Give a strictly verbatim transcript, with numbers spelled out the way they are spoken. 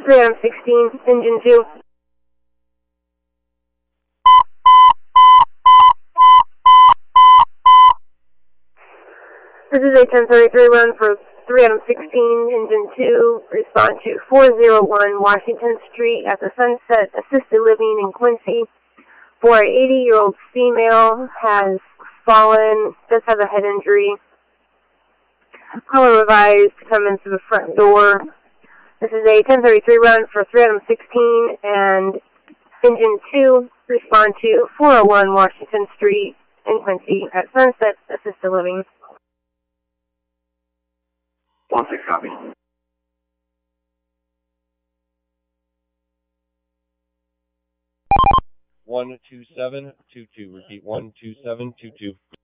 three Adam sixteen, engine two. This is a ten thirty-three run for three Adam sixteen, engine two. Respond to four oh one Washington Street at the Sunset Assisted Living in Quincy. For an eighty-year-old female has fallen, does have a head injury. Call her revised to come into the front door. This is a ten thirty-three run for three Adam sixteen and engine two. Respond to four oh one Washington Street in Quincy at Sunset Assisted Living. One six copy. One two seven two two. Repeat one two seven two two.